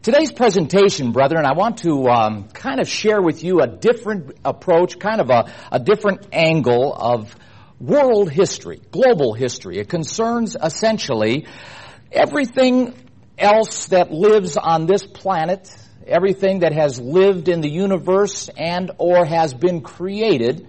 Today's presentation, brethren, I want to kind of share with you a different approach, kind of a different angle of world history, global history. It concerns essentially everything else that lives on this planet, everything that has lived in the universe and or has been created,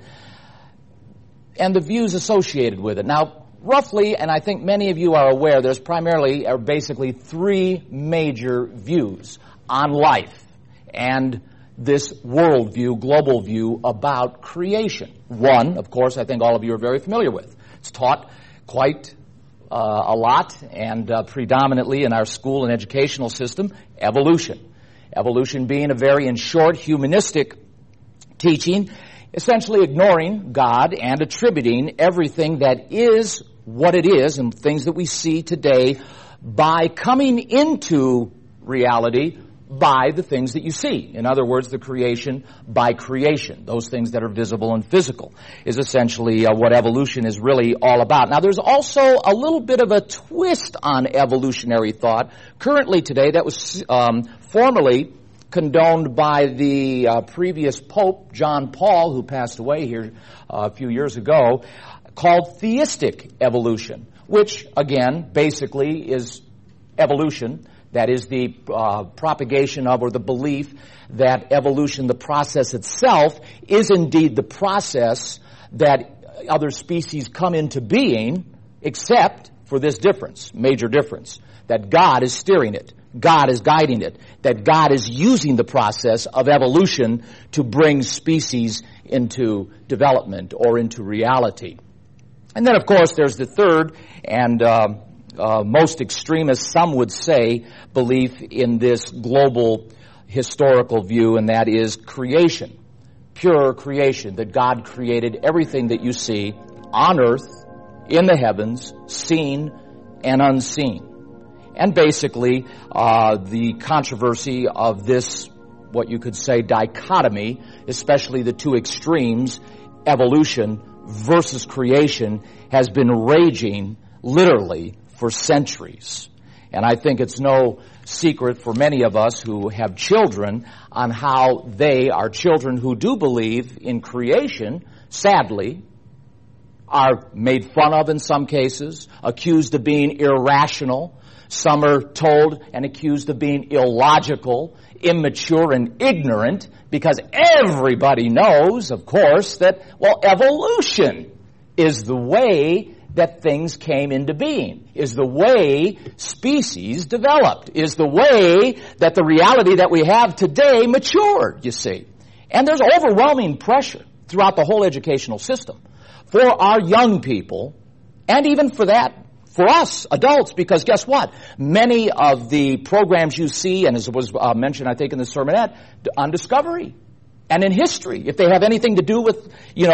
and the views associated with it. Now, roughly, and I think many of you are aware, there's primarily or basically three major views on life and this worldview, global view about creation. One, of course, I think all of you are very familiar with. It's taught quite a lot and predominantly in our school and educational system, evolution. Evolution being a very, in short, humanistic teaching, essentially ignoring God and attributing everything that is what it is and things that we see today by coming into reality by the things that you see. In other words, the creation by creation. Those things that are visible and physical is essentially what evolution is really all about. Now, there's also a little bit of a twist on evolutionary thought currently today that was formerly condoned by the previous Pope, John Paul, who passed away here a few years ago, called theistic evolution, which, again, basically is evolution. That is the propagation of or the belief that evolution, the process itself, is indeed the process that other species come into being, except for this difference, major difference, that God is steering it, God is guiding it, that God is using the process of evolution to bring species into development or into reality. And then, of course, there's the third and most extremist, some would say, belief in this global historical view, and that is creation, pure creation, that God created everything that you see on earth, in the heavens, seen and unseen. And basically, the controversy of this, what you could say, dichotomy, especially the two extremes, evolution versus creation, has been raging literally for centuries. And I think it's no secret for many of us who have children on how they, our children who do believe in creation, sadly, are made fun of in some cases, accused of being irrational. Some are told and accused of being illogical, immature, and ignorant, because everybody knows, of course, that, well, evolution is the way that things came into being, is the way species developed, is the way that the reality that we have today matured, you see. And there's overwhelming pressure throughout the whole educational system for our young people, and even for us, adults, because guess what? Many of the programs you see, and as was mentioned, I think, in the sermonette, on Discovery and in history, if they have anything to do with,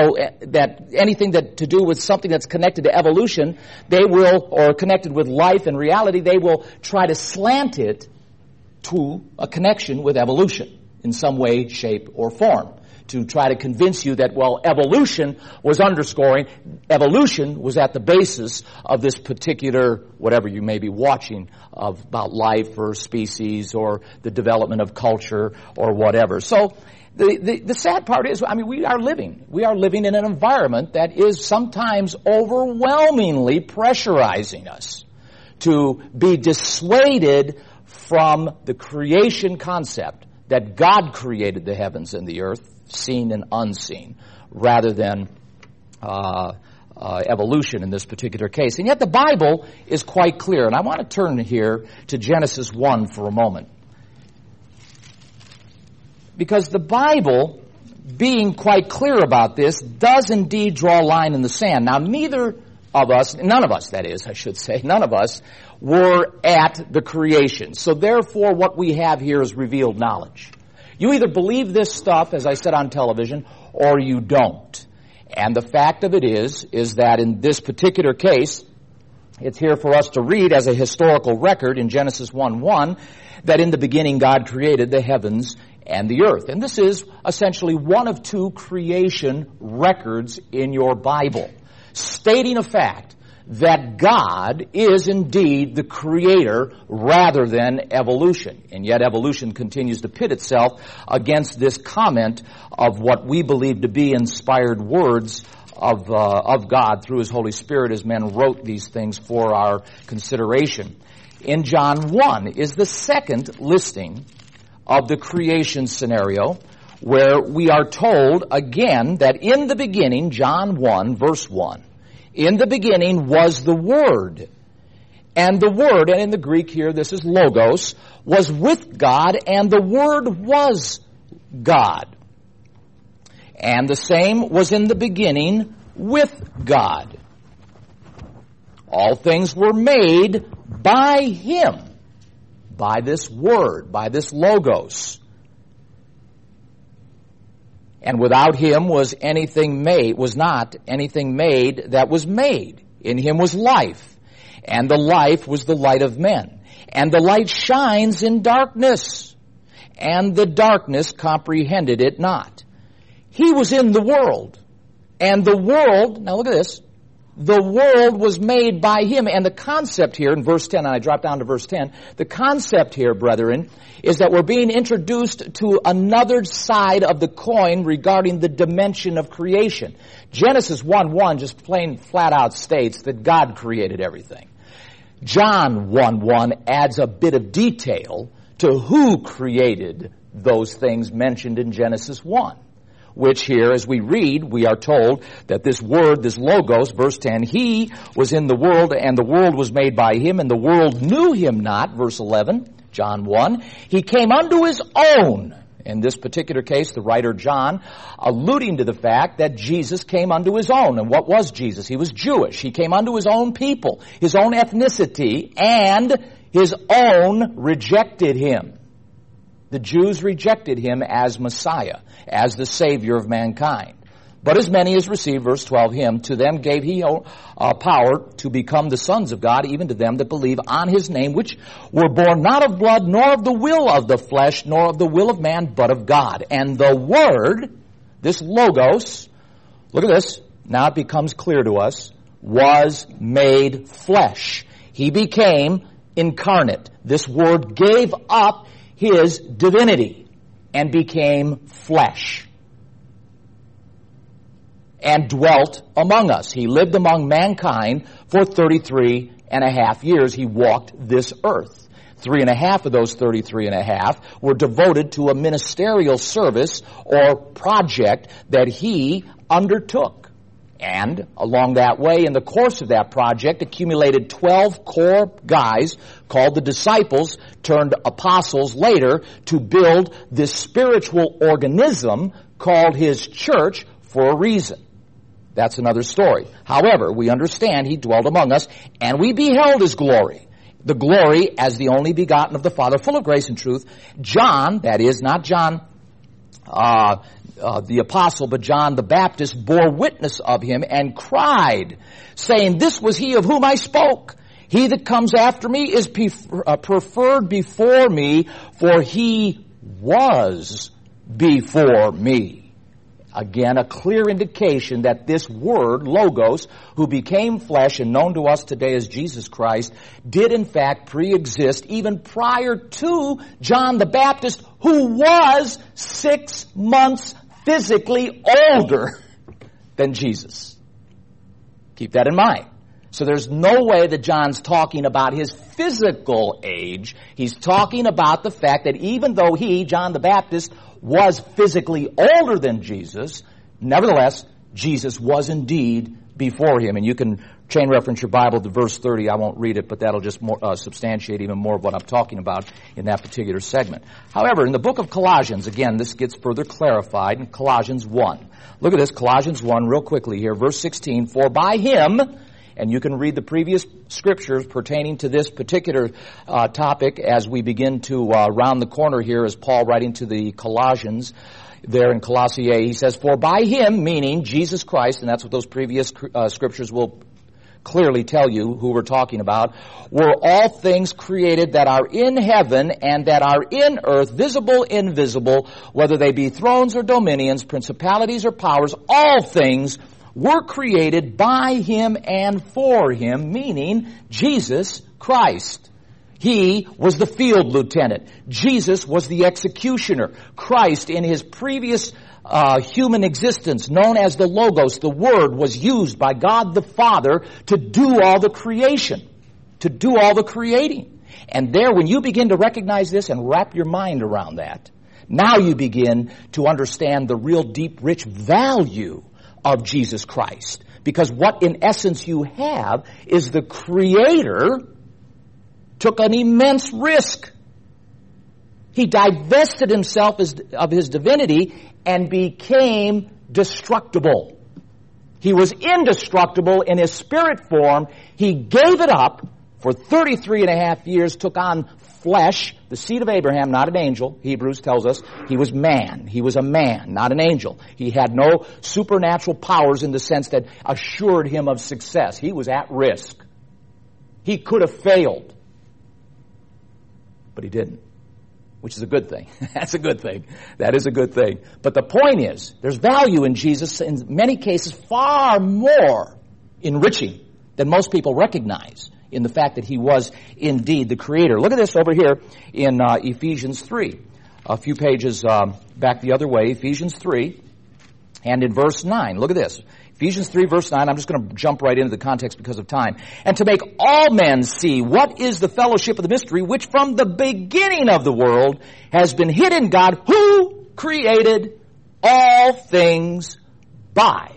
to do with something that's connected to evolution, they will, or connected with life and reality, they will try to slant it to a connection with evolution in some way, shape, or form, to try to convince you that, well, evolution was at the basis of this particular, whatever you may be watching, about life or species or the development of culture or whatever. So the sad part is, we are living in an environment that is sometimes overwhelmingly pressurizing us to be dissuaded from the creation concept that God created the heavens and the earth, seen and unseen, rather than evolution in this particular case. And yet the Bible is quite clear. And I want to turn here to Genesis 1 for a moment. Because the Bible, being quite clear about this, does indeed draw a line in the sand. Now, none of us, were at the creation. So therefore, what we have here is revealed knowledge. You either believe this stuff, as I said on television, or you don't. And the fact of it is that in this particular case, it's here for us to read as a historical record in Genesis 1:1, that in the beginning God created the heavens and the earth. And this is essentially one of two creation records in your Bible, stating a fact that God is indeed the creator rather than evolution. And yet evolution continues to pit itself against this comment of what we believe to be inspired words of God through His Holy Spirit as men wrote these things for our consideration. In John 1 is the second listing of the creation scenario, where we are told again that in the beginning, John 1 verse 1, in the beginning was the Word. And the Word, and in the Greek here this is logos, was with God, and the Word was God. And the same was in the beginning with God. All things were made by Him, by this Word, by this logos. And without Him was not anything made that was made. In Him was life, and the life was the light of men. And the light shines in darkness, and the darkness comprehended it not. He was in the world, and the world, now look at this, the world was made by Him. And the concept here in verse 10, and I drop down to verse 10, the concept here, brethren, is that we're being introduced to another side of the coin regarding the dimension of creation. Genesis 1:1 just plain flat out states that God created everything. John 1:1 adds a bit of detail to who created those things mentioned in Genesis 1. Which here, as we read, we are told that this Word, this logos, verse 10, He was in the world, and the world was made by Him, and the world knew Him not, verse 11, John 1. He came unto His own. In this particular case, the writer John, alluding to the fact that Jesus came unto His own. And what was Jesus? He was Jewish. He came unto His own people, His own ethnicity, and His own rejected Him. The Jews rejected Him as Messiah, as the Savior of mankind. But as many as received, verse 12, Him, to them gave He power to become the sons of God, even to them that believe on His name, which were born not of blood, nor of the will of the flesh, nor of the will of man, but of God. And the Word, this logos, look at this, now it becomes clear to us, was made flesh. He became incarnate. This Word gave up His divinity and became flesh and dwelt among us. He lived among mankind for 33 and a half years. He walked this earth. 3.5 of those 33.5 were devoted to a ministerial service or project that He undertook. And along that way, in the course of that project, accumulated 12 core guys called the disciples, turned apostles later, to build this spiritual organism called His church for a reason. That's another story. However, we understand He dwelt among us, and we beheld His glory. The glory as the only begotten of the Father, full of grace and truth. John, that is, not John the apostle, but John the Baptist, bore witness of Him and cried, saying, This was He of whom I spoke. He that comes after me is preferred before me, for He was before me. Again, a clear indication that this Word, Logos, who became flesh and known to us today as Jesus Christ, did in fact pre-exist even prior to John the Baptist, who was 6 months physically older than Jesus. Keep that in mind. So there's no way that John's talking about his physical age. He's talking about the fact that even though he, John the Baptist, was physically older than Jesus, nevertheless, Jesus was indeed before him. And you can chain reference your Bible to verse 30. I won't read it, but that'll just substantiate even more of what I'm talking about in that particular segment. However, in the book of Colossians, again, this gets further clarified in Colossians 1. Look at this, Colossians 1, real quickly here, verse 16. For by Him, and you can read the previous scriptures pertaining to this particular topic as we begin to round the corner here as Paul writing to the Colossians there in Colossae. He says, For by Him, meaning Jesus Christ, and that's what those previous scriptures will clearly tell you who we're talking about, were all things created that are in heaven and that are in earth, visible, invisible, whether they be thrones or dominions, principalities or powers, all things were created by Him and for Him, meaning Jesus Christ. He was the field lieutenant. Jesus was the executioner. Christ, in His previous human existence, known as the Logos, the Word, was used by God the Father to do all the creation, to do all the creating. And there, when you begin to recognize this and wrap your mind around that, now you begin to understand the real deep, rich value of Jesus Christ. Because what in essence you have is the Creator took an immense risk. He divested Himself of His divinity and became destructible. He was indestructible in His spirit form. He gave it up for 33 and a half years, took on flesh, the seed of Abraham, not an angel. Hebrews tells us he was man. He was a man, not an angel. He had no supernatural powers in the sense that assured him of success. He was at risk. He could have failed. But He didn't, which is a good thing. That's a good thing. That is a good thing. But the point is, there's value in Jesus, in many cases far more enriching than most people recognize, in the fact that He was indeed the Creator. Look at this over here in Ephesians 3. A few pages back the other way, Ephesians 3, and in verse 9. Look at this. Ephesians 3, verse 9. I'm just going to jump right into the context because of time. And to make all men see what is the fellowship of the mystery, which from the beginning of the world has been hid in God, who created all things by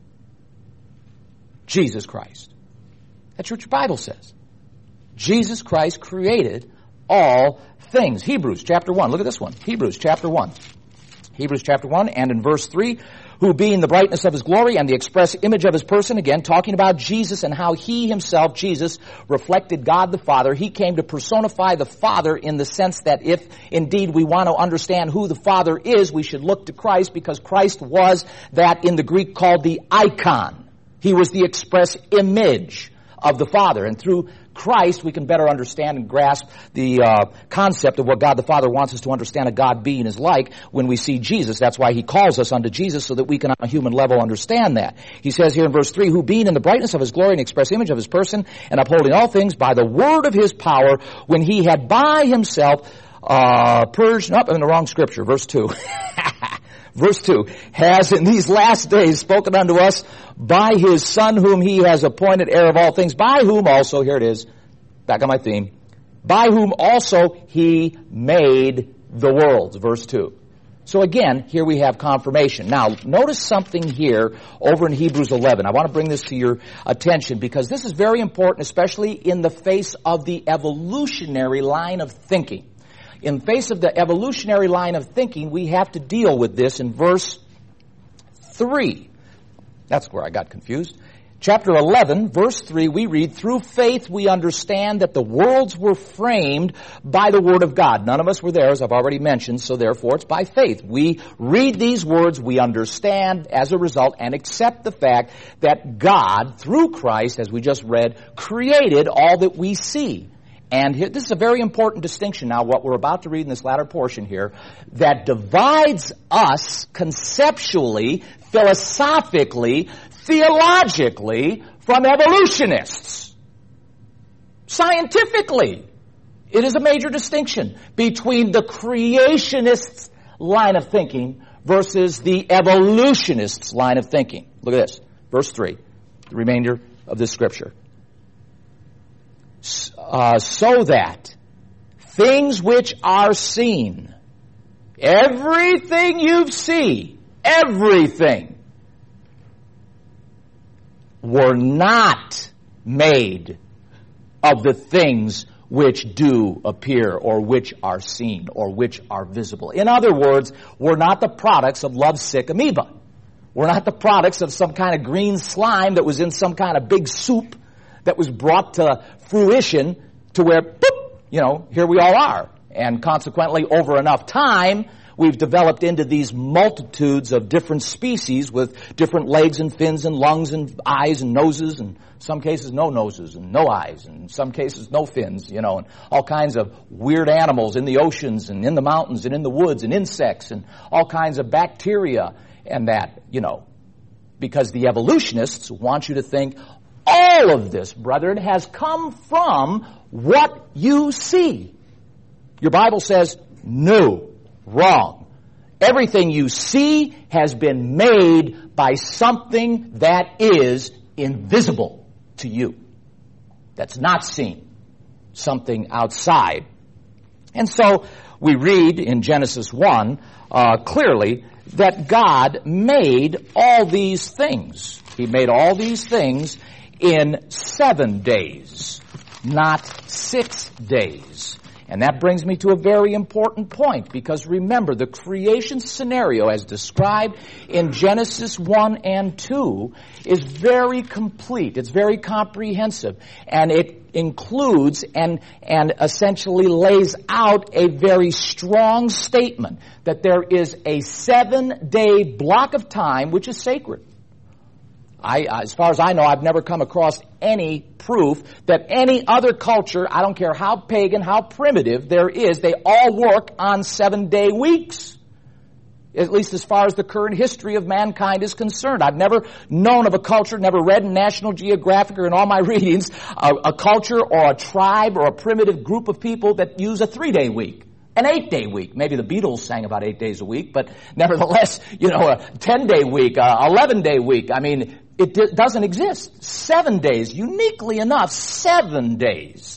Jesus Christ. That's what your Bible says. Jesus Christ created all things. Hebrews chapter 1. Look at this one. Hebrews chapter 1. Hebrews chapter 1 and in verse 3, who being the brightness of His glory and the express image of His person, again, talking about Jesus and how He Himself, Jesus, reflected God the Father. He came to personify the Father in the sense that if indeed we want to understand who the Father is, we should look to Christ, because Christ was that in the Greek called the icon. He was the express image of the Father. And through Christ, we can better understand and grasp the concept of what God the Father wants us to understand a God being is like when we see Jesus. That's why He calls us unto Jesus, so that we can on a human level understand that. He says here in verse 3, who being in the brightness of His glory and express image of His person, and upholding all things by the word of His power, when He had by Himself purged, I'm in the wrong scripture, verse 2. Verse 2, has in these last days spoken unto us by His Son, whom He has appointed heir of all things, by whom also, here it is, back on my theme, by whom also He made the worlds. Verse 2. So again, here we have confirmation. Now, notice something here over in Hebrews 11. I want to bring this to your attention because this is very important, especially in the face of the evolutionary line of thinking. In face of the evolutionary line of thinking, we have to deal with this in verse 3. That's where I got confused. Chapter 11, verse 3, we read, through faith we understand that the worlds were framed by the Word of God. None of us were there, as I've already mentioned, so therefore it's by faith. We read these words, we understand as a result, and accept the fact that God, through Christ, as we just read, created all that we see. And this is a very important distinction now, what we're about to read in this latter portion here, that divides us conceptually, philosophically, theologically from evolutionists. Scientifically, it is a major distinction between the creationists' line of thinking versus the evolutionists' line of thinking. Look at this, verse 3, the remainder of this scripture. So that things which are seen, everything you see, everything, were not made of the things which do appear or which are seen or which are visible. In other words, we're not the products of lovesick amoeba. We're not the products of some kind of green slime that was in some kind of big soup that was brought to fruition to where, boop, here we all are. And consequently, over enough time, we've developed into these multitudes of different species with different legs and fins and lungs and eyes and noses, and in some cases no noses and no eyes, and in some cases no fins, and all kinds of weird animals in the oceans and in the mountains and in the woods and insects and all kinds of bacteria and that, Because the evolutionists want you to think all of this, brethren, has come from what you see. Your Bible says, no, wrong. Everything you see has been made by something that is invisible to you. That's not seen. Something outside. And so we read in Genesis 1 clearly that God made all these things. He made all these things in 7 days, not 6 days. And that brings me to a very important point, because remember, the creation scenario as described in Genesis 1 and 2 is very complete. It's very comprehensive. And it includes and essentially lays out a very strong statement that there is a 7-day block of time which is sacred. As far as I know, I've never come across any proof that any other culture, I don't care how pagan, how primitive there is, they all work on 7-day weeks. At least as far as the current history of mankind is concerned. I've never known of a culture, never read in National Geographic or in all my readings, a culture or a tribe or a primitive group of people that use a 3-day week. An 8-day week. Maybe the Beatles sang about 8 days a week, but nevertheless, a 10-day week, 11-day week. I mean, it doesn't exist. 7 days, uniquely enough, 7 days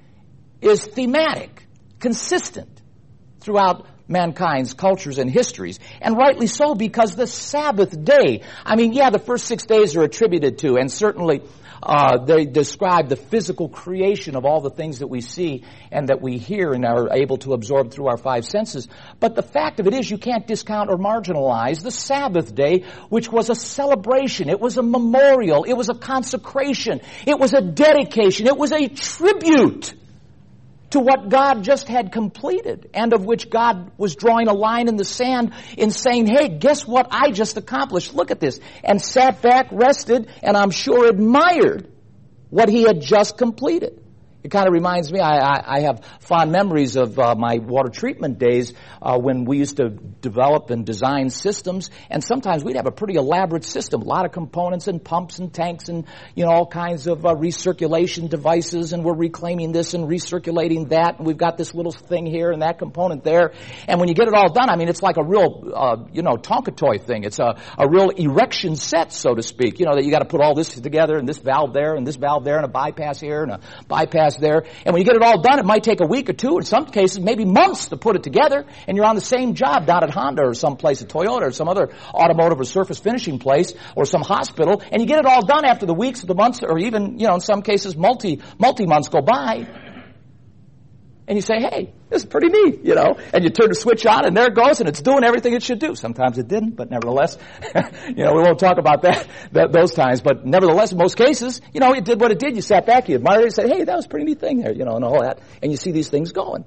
is thematic, consistent throughout mankind's cultures and histories. And rightly so, because the Sabbath day, the first 6 days are attributed to, and certainly they describe the physical creation of all the things that we see and that we hear and are able to absorb through our 5 senses. But the fact of it is, you can't discount or marginalize the Sabbath day, which was a celebration. It was a memorial. It was a consecration. It was a dedication. It was a tribute to what God just had completed, and of which God was drawing a line in the sand in saying, hey, guess what I just accomplished? Look at this. And sat back, rested, and I'm sure admired what he had just completed. It kind of reminds me, I have fond memories of my water treatment days when we used to develop and design systems, and sometimes we'd have a pretty elaborate system, a lot of components and pumps and tanks and all kinds of recirculation devices, and we're reclaiming this and recirculating that, and we've got this little thing here and that component there. And when you get it all done, it's like a real Tonka toy thing. It's a real erection set, so to speak. That you got to put all this together, and this valve there, and this valve there, and a bypass here, and a bypass there. And when you get it all done, it might take a week or two, in some cases maybe months to put it together, and you're on the same job down at Honda or someplace at Toyota or some other automotive or surface finishing place or some hospital, and you get it all done after the weeks or the months, or even, in some cases multi-months go by. And you say, hey, this is pretty neat, and you turn the switch on, and there it goes, and it's doing everything it should do. Sometimes it didn't, but nevertheless, we won't talk about those times, but nevertheless, in most cases, it did what it did. You sat back, you admired it, and said, hey, that was a pretty neat thing there, and all that, and you see these things going,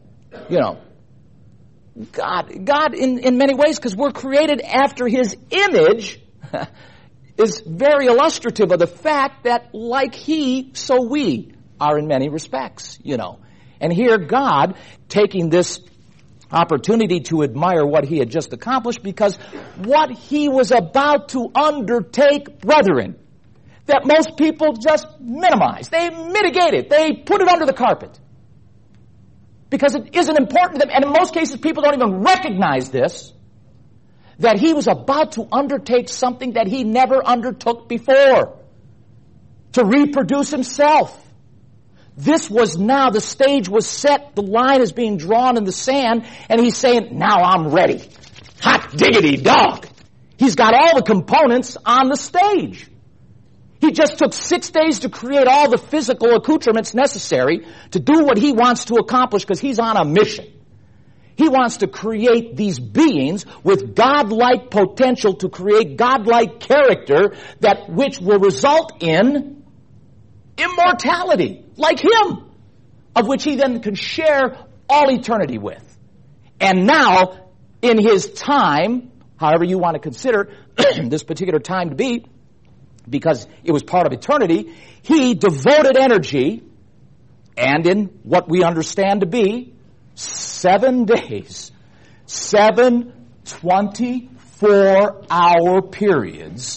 God in many ways, because we're created after his image, is very illustrative of the fact that like he, so we are in many respects, And here God, taking this opportunity to admire what he had just accomplished, because what he was about to undertake, brethren, that most people just minimize. They mitigate it. They put it under the carpet. Because it isn't important to them, and in most cases people don't even recognize this, that he was about to undertake something that he never undertook before. To reproduce himself. This was now, the stage was set, the line is being drawn in the sand, and he's saying, now I'm ready. Hot diggity dog. He's got all the components on the stage. He just took 6 days to create all the physical accoutrements necessary to do what he wants to accomplish, because he's on a mission. He wants to create these beings with godlike potential to create godlike character, that which will result in immortality, like him, of which he then can share all eternity with. And now, in his time, however you want to consider this particular time to be, because it was part of eternity, he devoted energy, and in what we understand to be 7 days, 7 24-hour periods,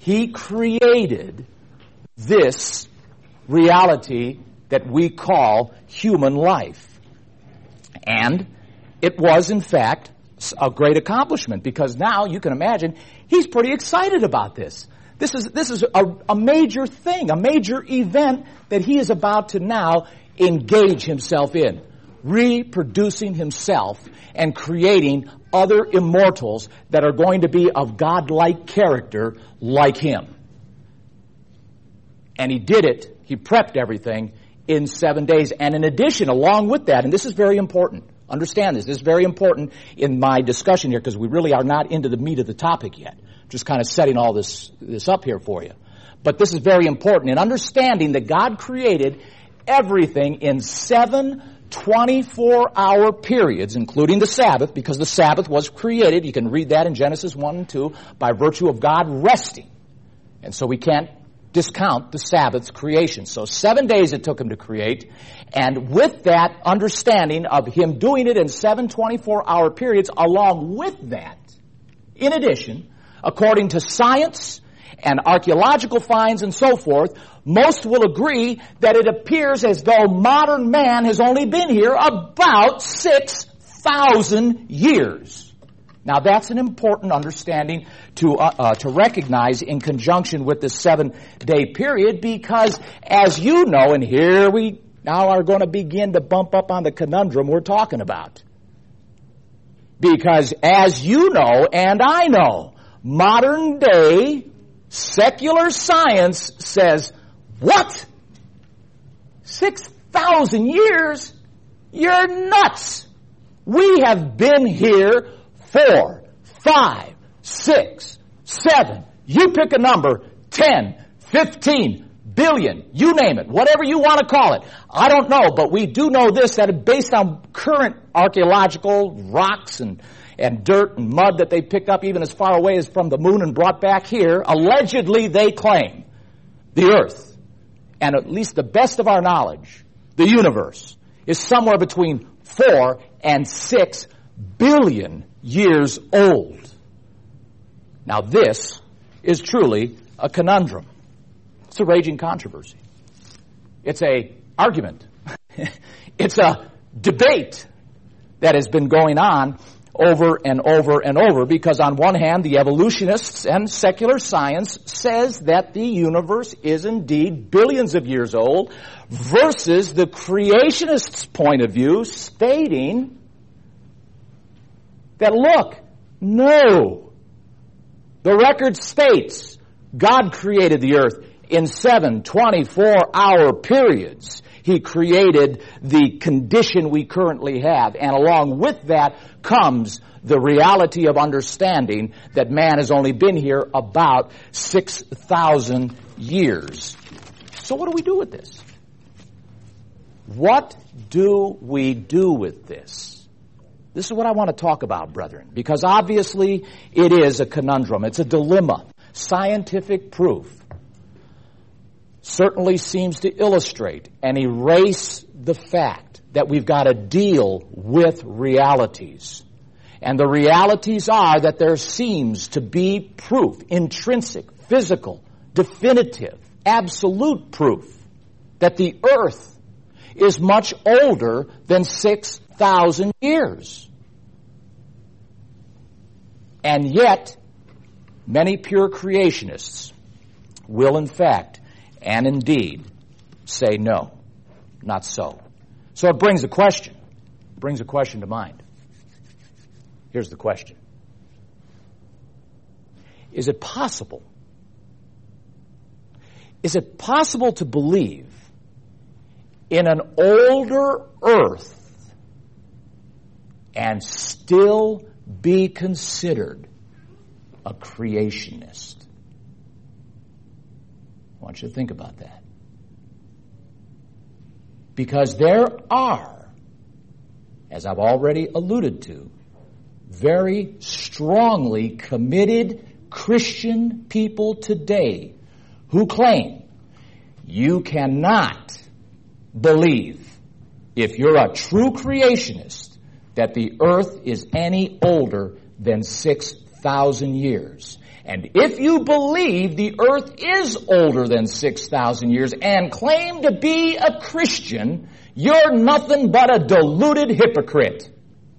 He created this reality that we call human life. And it was, in fact, a great accomplishment, because now you can imagine he's pretty excited about this. This is a major thing, a major event that he is about to now engage himself in, reproducing himself and creating other immortals that are going to be of God-like character like him. And he did it, he prepped everything in 7 days. And in addition, along with that, and this is very important, understand this is very important in my discussion here, because we really are not into the meat of the topic yet. Just kind of setting all this up here for you. But this is very important in understanding that God created everything in 7 24-hour periods, including the Sabbath, because the Sabbath was created. You can read that in Genesis 1 and 2 by virtue of God resting. And so we can't discount the Sabbath's creation. So 7 days it took him to create. And with that understanding of him doing it in 7 24-hour periods, along with that, in addition, according to science and archaeological finds and so forth, most will agree that it appears as though modern man has only been here about 6,000 years. Now that's an important understanding to recognize in conjunction with the 7-day period, because as you know, and here we now are going to begin to bump up on the conundrum we're talking about. Because as you know and I know, modern day secular science says, what? 6,000 years? You're nuts. We have been here 4, 5, 6, 7. You pick a number, 10, 15 billion, you name it, whatever you want to call it. I don't know, but we do know this, that based on current archaeological rocks and dirt and mud that they picked up even as far away as from the moon and brought back here, allegedly they claim the earth, and at least the best of our knowledge, the universe, is somewhere between 4 and 6 billion years old. Now this is truly a conundrum. It's a raging controversy. It's a argument. It's a debate that has been going on over and over and over, because on one hand, the evolutionists and secular science says that the universe is indeed billions of years old, versus the creationists' point of view stating that, look, no, the record states God created the earth in 7 24-hour periods. He created the condition we currently have. And along with that comes the reality of understanding that man has only been here about 6,000 years. So what do we do with this? What do we do with this? This is what I want to talk about, brethren, because obviously it is a conundrum. It's a dilemma. Scientific proof certainly seems to illustrate and erase the fact that we've got to deal with realities. And the realities are that there seems to be proof, intrinsic, physical, definitive, absolute proof that the earth is much older than 6,000 years. And yet, many pure creationists will in fact and indeed say no, not so. So it brings a question to mind. Here's the question. Is it possible to believe in an older earth and still be considered a creationist? I want you to think about that. Because there are, as I've already alluded to, very strongly committed Christian people today who claim you cannot believe, if you're a true creationist, that the earth is any older than 6,000 6,000 years. And if you believe the earth is older than 6,000 years and claim to be a Christian, you're nothing but a deluded hypocrite.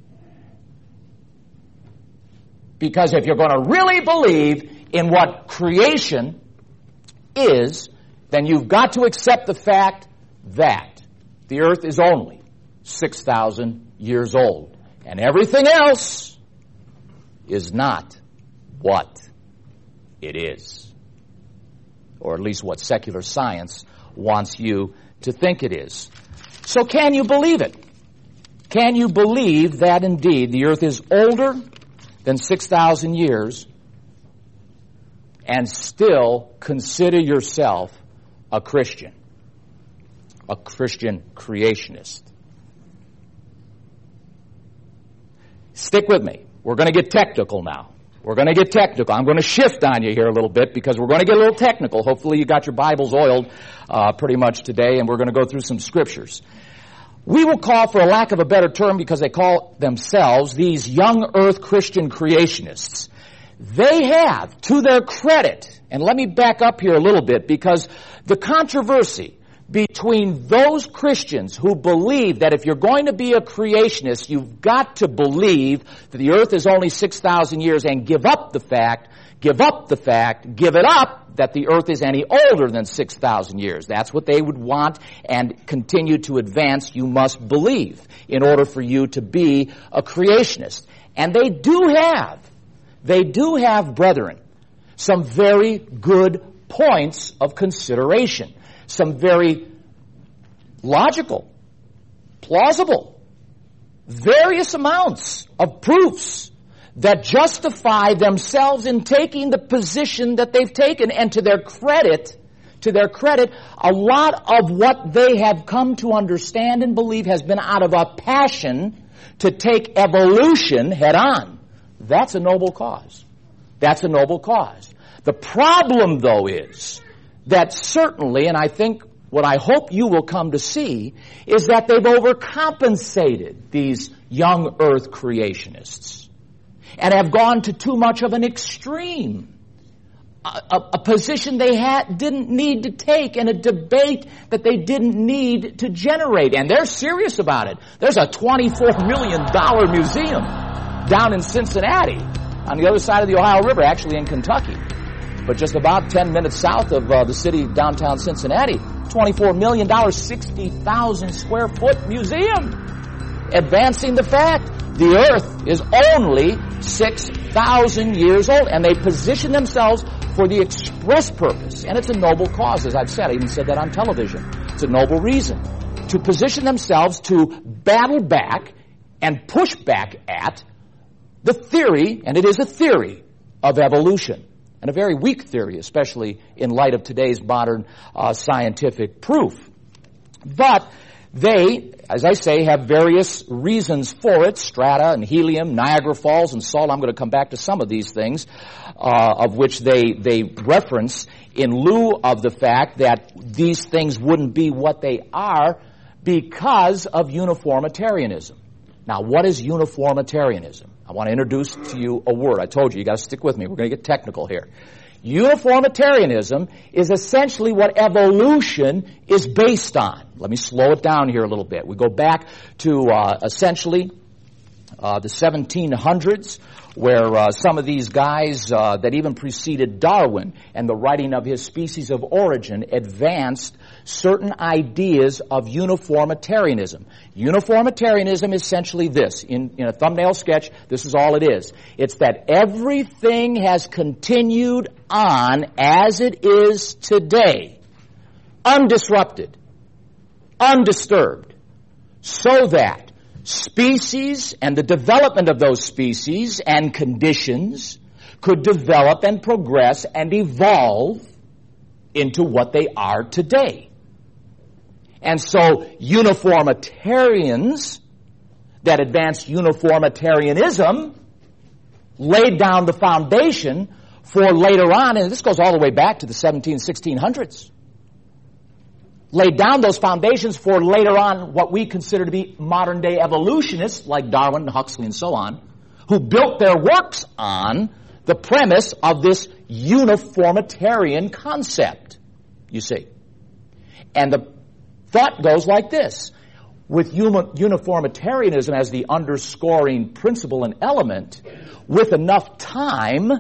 Because if you're going to really believe in what creation is, then you've got to accept the fact that the earth is only 6,000 years old. And everything else is not what it is. Or at least what secular science wants you to think it is. So can you believe it? Can you believe that indeed the earth is older than 6,000 years and still consider yourself a Christian creationist? Stick with me. We're going to get technical now. We're going to get technical. I'm going to shift on you here a little bit because we're going to get a little technical. Hopefully you got your Bibles oiled pretty much today, and we're going to go through some scriptures. We will call, for a lack of a better term, because they call themselves these young earth Christian creationists. They have, to their credit, and let me back up here a little bit, because the controversy between those Christians who believe that if you're going to be a creationist, you've got to believe that the earth is only 6,000 years and give it up that the earth is any older than 6,000 years. That's what they would want and continue to advance. You must believe in order for you to be a creationist. And they do have, brethren, some very good points of consideration. Some very logical, plausible, various amounts of proofs that justify themselves in taking the position that they've taken. And to their credit, a lot of what they have come to understand and believe has been out of a passion to take evolution head on. That's a noble cause. The problem, though, is that certainly, and I think what I hope you will come to see, is that they've overcompensated these young earth creationists and have gone to too much of an extreme, a position they didn't need to take, and a debate that they didn't need to generate. And they're serious about it. There's a $24 million museum down in Cincinnati on the other side of the Ohio River, actually in Kentucky, but just about 10 minutes south of the city of downtown Cincinnati. $24 million, 60,000 square foot museum, advancing the fact the earth is only 6,000 years old. And they position themselves for the express purpose, and it's a noble cause, as I've said. I even said that on television. It's a noble reason to position themselves to battle back and push back at the theory, and it is a theory, of evolution. And a very weak theory, especially in light of today's modern scientific proof. But they, as I say, have various reasons for it. Strata and helium, Niagara Falls and salt. I'm going to come back to some of these things, of which they reference in lieu of the fact that these things wouldn't be what they are because of uniformitarianism. Now, what is uniformitarianism? I want to introduce to you a word. I told you got to stick with me. We're going to get technical here. Uniformitarianism is essentially what evolution is based on. Let me slow it down here a little bit. We go back to essentially the 1700s, where some of these guys that even preceded Darwin and the writing of his Species of Origin advanced certain ideas of uniformitarianism. Uniformitarianism is essentially this. In a thumbnail sketch, this is all it is. It's that everything has continued on as it is today, undisrupted, undisturbed, so that species and the development of those species and conditions could develop and progress and evolve into what they are today. And so uniformitarians that advanced uniformitarianism laid down the foundation for later on, and this goes all the way back to the 1600s, laid down those foundations for later on what we consider to be modern-day evolutionists like Darwin and Huxley and so on, who built their works on the premise of this uniformitarian concept, you see. And the thought goes like this. With uniformitarianism as the underscoring principle and element, with enough time,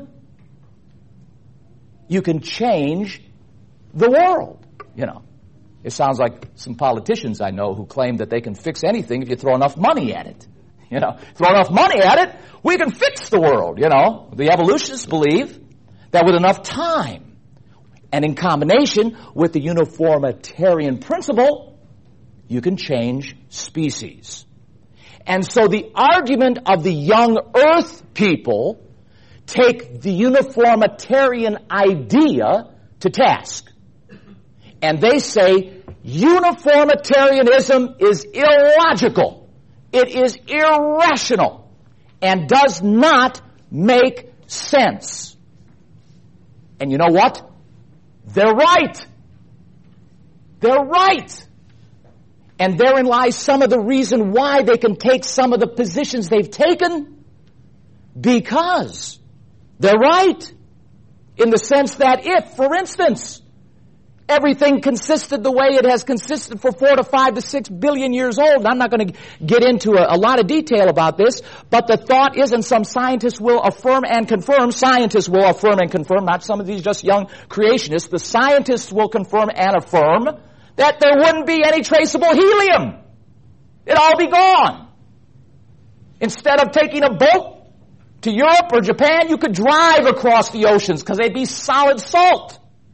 you can change the world, you know. It sounds like some politicians I know who claim that they can fix anything if you throw enough money at it. You know, throw enough money at it, we can fix the world, you know. The evolutionists believe that with enough time and in combination with the uniformitarian principle, you can change species. And so the argument of the young earth people take the uniformitarian idea to task. And they say uniformitarianism is illogical. It is irrational and does not make sense. And you know what? They're right. They're right. And therein lies some of the reason why they can take some of the positions they've taken. Because they're right. In the sense that if, for instance, everything consisted the way it has consisted for 4 to 5 to 6 billion years old, and I'm not going to get into a lot of detail about this, but the thought is, and some scientists will affirm and confirm, scientists will affirm and confirm, not some of these just young creationists, the scientists will confirm and affirm that there wouldn't be any traceable helium. It'd all be gone. Instead of taking a boat to Europe or Japan, you could drive across the oceans because they'd be solid salt.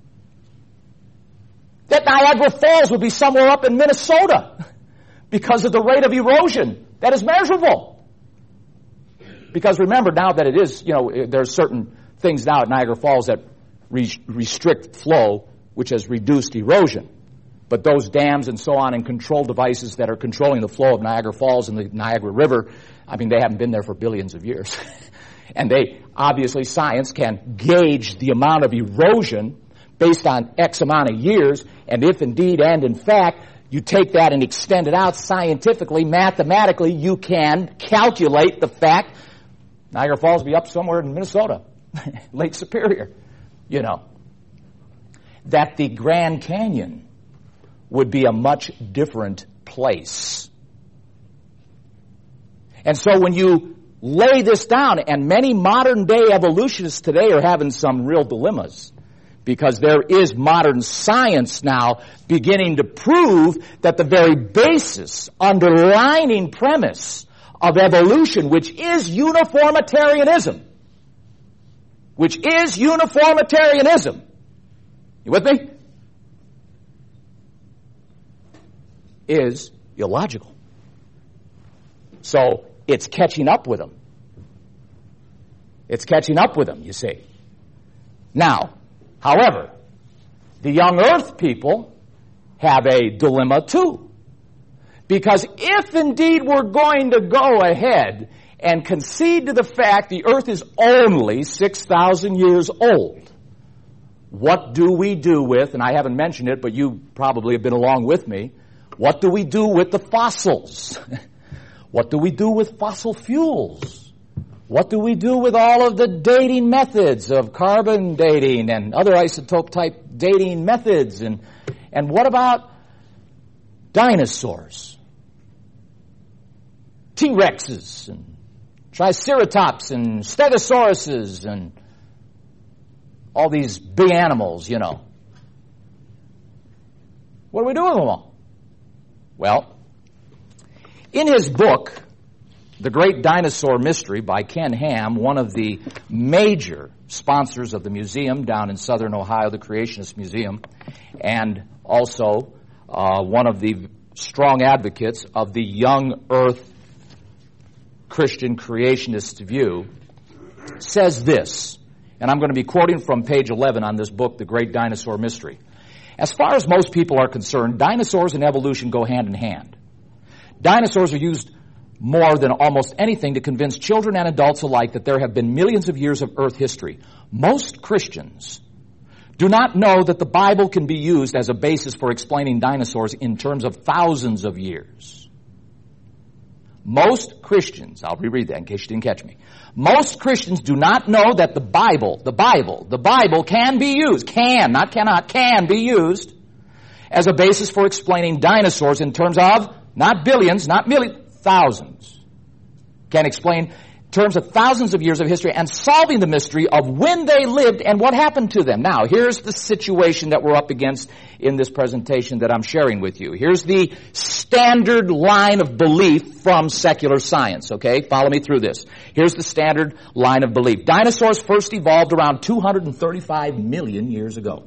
That Niagara Falls would be somewhere up in Minnesota because of the rate of erosion that is measurable. Because remember now that it is, you know, there's certain things now at Niagara Falls that restrict flow, which has reduced erosion. But those dams and so on and control devices that are controlling the flow of Niagara Falls and the Niagara River, I mean, they haven't been there for billions of years. And they, obviously, science can gauge the amount of erosion based on X amount of years, and if indeed and in fact you take that and extend it out scientifically, mathematically, you can calculate the fact Niagara Falls will be up somewhere in Minnesota, Lake Superior, you know, that the Grand Canyon would be a much different place. And so when you lay this down, and many modern day evolutionists today are having some real dilemmas, because there is modern science now beginning to prove that the very basis, underlining premise of evolution, which is uniformitarianism, you with me? Is illogical. So it's catching up with them. It's catching up with them, you see. Now, however, the young earth people have a dilemma too. Because if indeed we're going to go ahead and concede to the fact the earth is only 6,000 years old, what do we do with, and I haven't mentioned it, but you probably have been along with me, what do we do with the fossils? What do we do with fossil fuels? What do we do with all of the dating methods of carbon dating and other isotope type dating methods? And what about dinosaurs? T-Rexes and Triceratops and Stegosauruses and all these big animals, you know. What do we do with them all? Well, in his book, The Great Dinosaur Mystery by Ken Ham, one of the major sponsors of the museum down in southern Ohio, the Creationist Museum, and also one of the strong advocates of the young earth Christian creationist view, says this, and I'm going to be quoting from page 11 on this book, The Great Dinosaur Mystery. As far as most people are concerned, dinosaurs and evolution go hand in hand. Dinosaurs are used more than almost anything to convince children and adults alike that there have been millions of years of earth history. Most Christians do not know that the Bible can be used as a basis for explaining dinosaurs in terms of thousands of years. Most Christians, I'll reread that in case you didn't catch me. Most Christians do not know that the Bible can be used, not cannot, can be used as a basis for explaining dinosaurs in terms of not billions, not millions, thousands. Can explain in terms of thousands of years of history and solving the mystery of when they lived and what happened to them. Now, here's the situation that we're up against in this presentation that I'm sharing with you. Here's the standard line of belief from secular science, okay? Follow me through this. Here's the standard line of belief. Dinosaurs first evolved around 235 million years ago.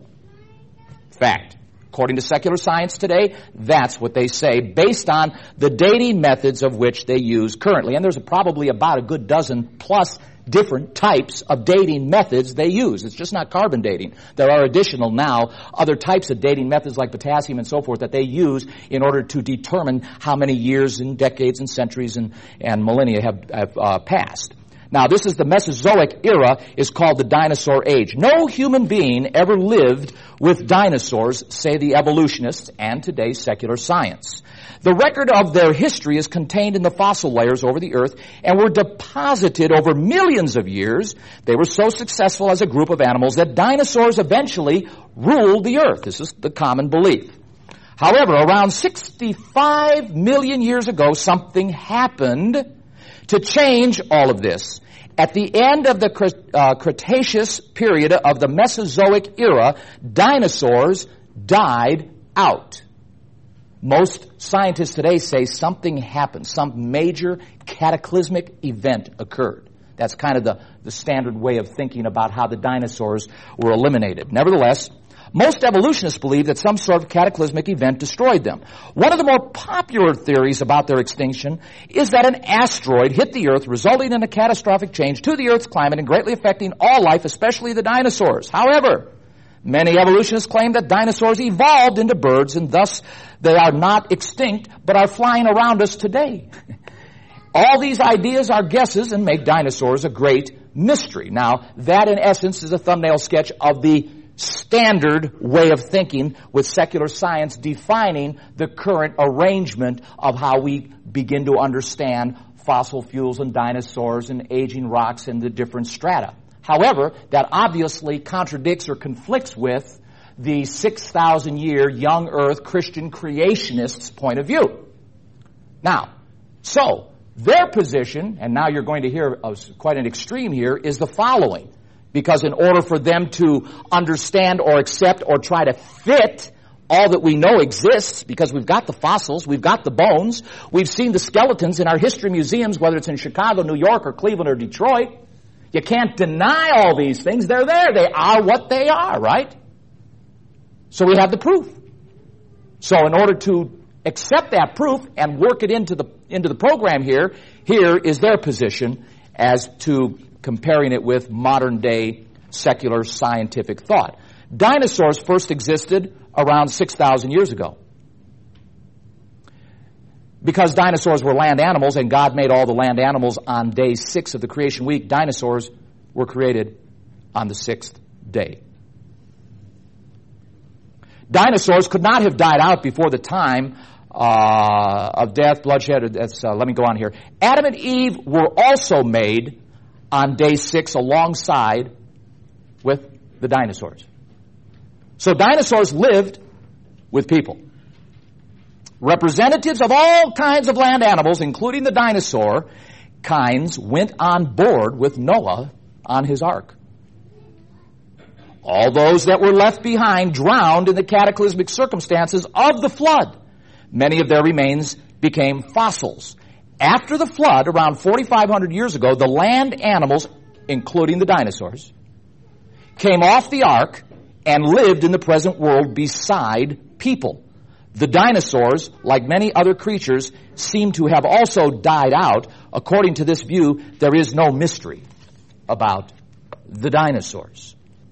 Fact. According to secular science today, that's what they say based on the dating methods of which they use currently. And there's probably about a good dozen plus different types of dating methods they use. It's just not carbon dating. There are additional now other types of dating methods like potassium and so forth that they use in order to determine how many years and decades and centuries and millennia have passed. Now, this is the Mesozoic era, is called the dinosaur age. No human being ever lived with dinosaurs, say the evolutionists and today's secular science. The record of their history is contained in the fossil layers over the earth and were deposited over millions of years. They were so successful as a group of animals that dinosaurs eventually ruled the earth. This is the common belief. However, around 65 million years ago, something happened to change all of this. At the end of the Cretaceous period of the Mesozoic era, dinosaurs died out. Most scientists today say something happened. Some major cataclysmic event occurred. That's kind of the standard way of thinking about how the dinosaurs were eliminated. Nevertheless, most evolutionists believe that some sort of cataclysmic event destroyed them. One of the more popular theories about their extinction is that an asteroid hit the Earth, resulting in a catastrophic change to the Earth's climate and greatly affecting all life, especially the dinosaurs. However, many evolutionists claim that dinosaurs evolved into birds and thus they are not extinct but are flying around us today. All these ideas are guesses and make dinosaurs a great mystery. Now, that in essence is a thumbnail sketch of the standard way of thinking with secular science defining the current arrangement of how we begin to understand fossil fuels and dinosaurs and aging rocks and the different strata. However, that obviously contradicts or conflicts with the 6,000-year young earth Christian creationists' point of view. Now, so their position, and now you're going to hear quite an extreme here, is the following. Because in order for them to understand or accept or try to fit all that we know exists, because we've got the fossils, we've got the bones, we've seen the skeletons in our history museums, whether it's in Chicago, New York, or Cleveland, or Detroit. You can't deny all these things. They're there. They are what they are, right? So we have the proof. So in order to accept that proof and work it into the program here is their position as to comparing it with modern-day secular scientific thought. Dinosaurs first existed around 6,000 years ago. Because dinosaurs were land animals and God made all the land animals on day 6 of the creation week, dinosaurs were created on the 6th day. Dinosaurs could not have died out before the time of death, bloodshed. Let me go on here. Adam and Eve were also made on day 6 alongside with the dinosaurs. So dinosaurs lived with people. Representatives of all kinds of land animals, including the dinosaur kinds, went on board with Noah on his ark. All those that were left behind drowned in the cataclysmic circumstances of the flood. Many of their remains became fossils. After the flood, around 4,500 years ago, the land animals, including the dinosaurs, came off the ark and lived in the present world beside people. The dinosaurs, like many other creatures, seem to have also died out. According to this view, there is no mystery about the dinosaurs.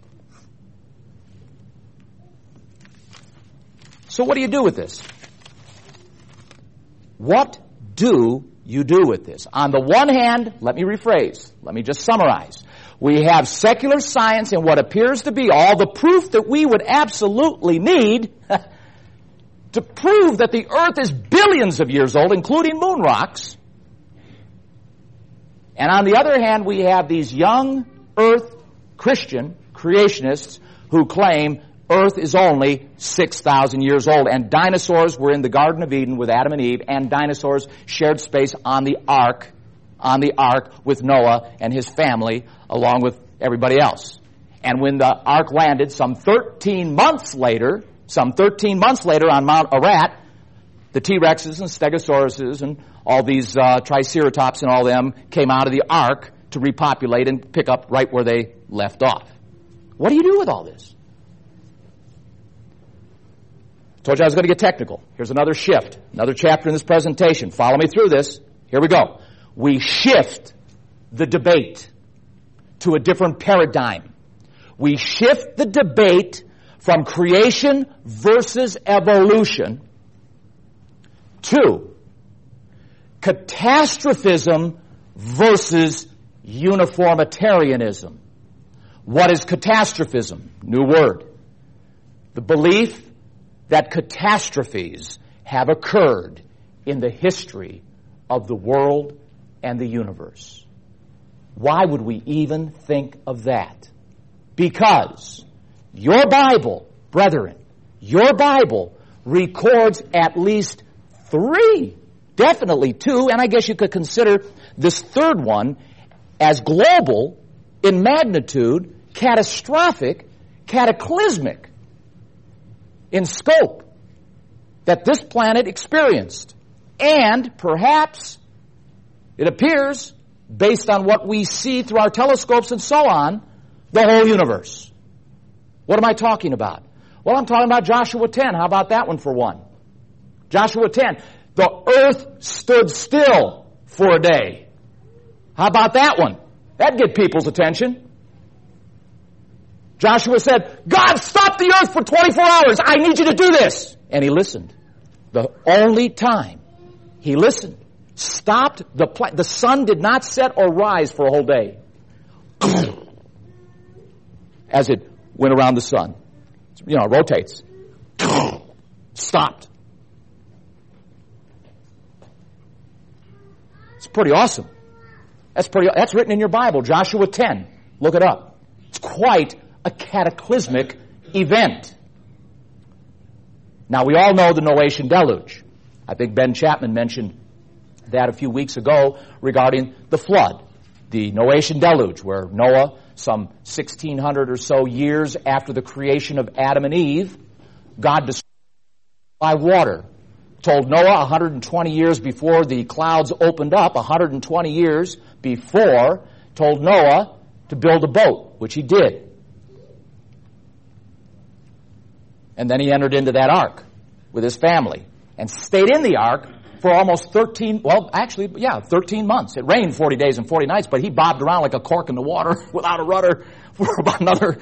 So what do you do with this? What do you do with this? On the one hand, let me rephrase. Let me just summarize. We have secular science and what appears to be all the proof that we would absolutely need to prove that the earth is billions of years old, including moon rocks. And on the other hand, we have these young earth Christian creationists who claim Earth is only 6,000 years old, and dinosaurs were in the Garden of Eden with Adam and Eve, and dinosaurs shared space on the ark with Noah and his family, along with everybody else. And when the ark landed some 13 months later on Mount Ararat, the T-Rexes and Stegosauruses and all these Triceratops and all them came out of the ark to repopulate and pick up right where they left off. What do you do with all this? Told you I was going to get technical. Here's another shift, another chapter in this presentation. Follow me through this. Here we go. We shift the debate to a different paradigm. We shift the debate from creation versus evolution to catastrophism versus uniformitarianism. What is catastrophism? New word. The belief that catastrophes have occurred in the history of the world and the universe. Why would we even think of that? Because your Bible, brethren, your Bible records at least 3, definitely 2, and I guess you could consider this third one as global in magnitude, catastrophic, cataclysmic in scope that this planet experienced. And perhaps, it appears, based on what we see through our telescopes and so on, the whole universe. What am I talking about? Well, I'm talking about Joshua 10. How about that one for one? Joshua 10. The earth stood still for a day. How about that one? That'd get people's attention. Joshua said, God, stop the earth for 24 hours. I need you to do this. And he listened. The only time he listened, stopped the sun did not set or rise for a whole day as it went around the sun. You know, it rotates. Stopped. It's pretty awesome. That's written in your Bible, Joshua 10. Look it up. It's quite a cataclysmic event. Now, we all know the Noachian deluge. I think Ben Chapman mentioned that a few weeks ago regarding the flood, the Noachian deluge, where Noah, some 1,600 or so years after the creation of Adam and Eve, God destroyed by water. Told Noah 120 years before the clouds opened up, 120 years before, told Noah to build a boat, which he did. And then he entered into that ark with his family and stayed in the ark for almost 13 months. It rained 40 days and 40 nights, but he bobbed around like a cork in the water without a rudder for about another,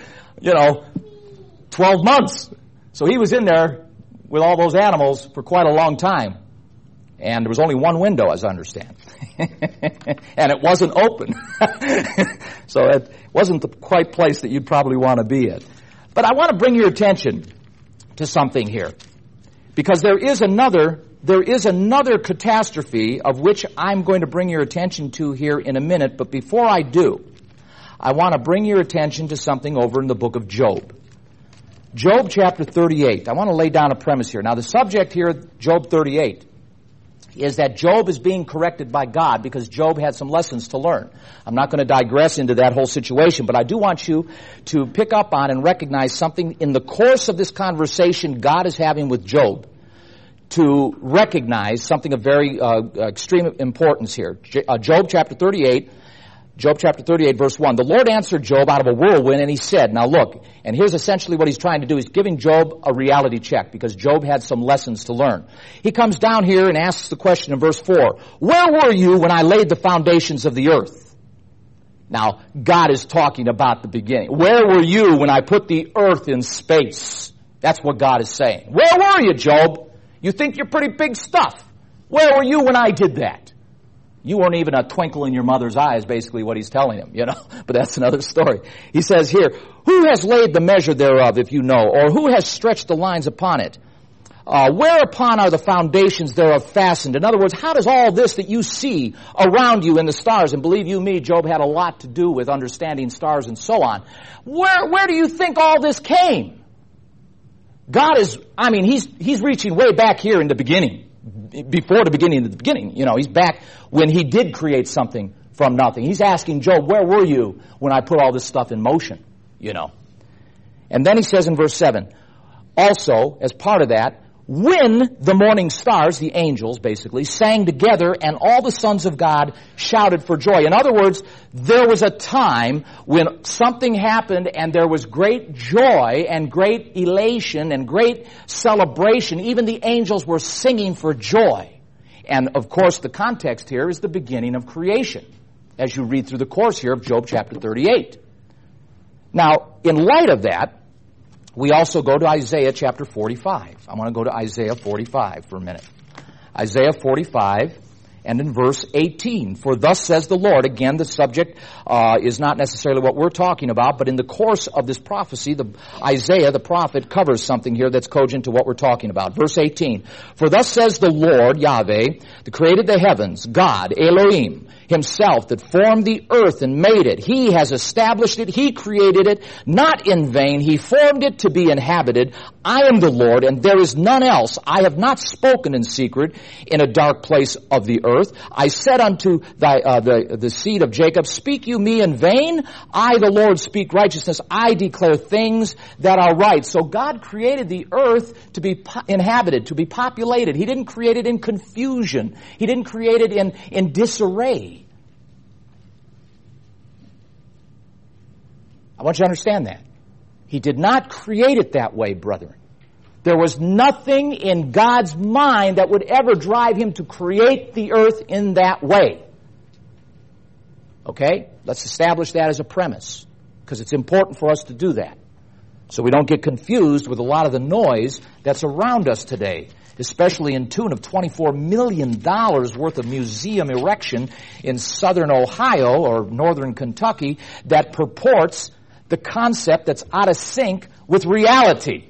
12 months. So he was in there with all those animals for quite a long time. And there was only one window, as I understand. And it wasn't open. So it wasn't the quite place that you'd probably want to be at. But I want to bring your attention to something here. Because there is another catastrophe of which I'm going to bring your attention to here in a minute. But before I do, I want to bring your attention to something over in the book of Job. Job chapter 38. I want to lay down a premise here. Now the subject here, Job 38, is that Job is being corrected by God because Job had some lessons to learn. I'm not going to digress into that whole situation, but I do want you to pick up on and recognize something in the course of this conversation God is having with Job, to recognize something of very extreme importance here. Job chapter 38, verse 1. The Lord answered Job out of a whirlwind, and he said, now look, and here's essentially what he's trying to do. He's giving Job a reality check because Job had some lessons to learn. He comes down here and asks the question in verse 4, where were you when I laid the foundations of the earth? Now, God is talking about the beginning. Where were you when I put the earth in space? That's what God is saying. Where were you, Job? You think you're pretty big stuff. Where were you when I did that? You weren't even a twinkle in your mother's eye is basically what he's telling him, But that's another story. He says here, who has laid the measure thereof, if you know, or who has stretched the lines upon it? Whereupon are the foundations thereof fastened? In other words, how does all this that you see around you in the stars, and believe you me, Job had a lot to do with understanding stars and so on. Where do you think all this came? God is, he's reaching way back here in the beginning. Before the beginning of the beginning. He's back when he did create something from nothing. He's asking Job, where were you when I put all this stuff in motion? And then he says in verse 7, also, as part of that, when the morning stars, the angels basically, sang together and all the sons of God shouted for joy. In other words, there was a time when something happened and there was great joy and great elation and great celebration. Even the angels were singing for joy. And of course, the context here is the beginning of creation, as you read through the course here of Job chapter 38. Now, in light of that, we also go to Isaiah chapter 45. I want to go to Isaiah 45 for a minute. Isaiah 45 and in verse 18. For thus says the Lord. Again, the subject is not necessarily what we're talking about, but in the course of this prophecy, Isaiah, the prophet, covers something here that's cogent to what we're talking about. Verse 18. For thus says the Lord, Yahweh, that created the heavens, God, Elohim, himself that formed the earth and made it. He has established it. He created it, not in vain. He formed it to be inhabited. I am the Lord, and there is none else. I have not spoken in secret in a dark place of the earth. I said unto the seed of Jacob, speak you me in vain? I, the Lord, speak righteousness. I declare things that are right. So God created the earth to be inhabited, to be populated. He didn't create it in confusion. He didn't create it in disarray. I want you to understand that. He did not create it that way, brethren. There was nothing in God's mind that would ever drive him to create the earth in that way. Okay? Let's establish that as a premise, because it's important for us to do that, so we don't get confused with a lot of the noise that's around us today, especially in tune of $24 million worth of museum erection in southern Ohio or northern Kentucky that purports the concept that's out of sync with reality.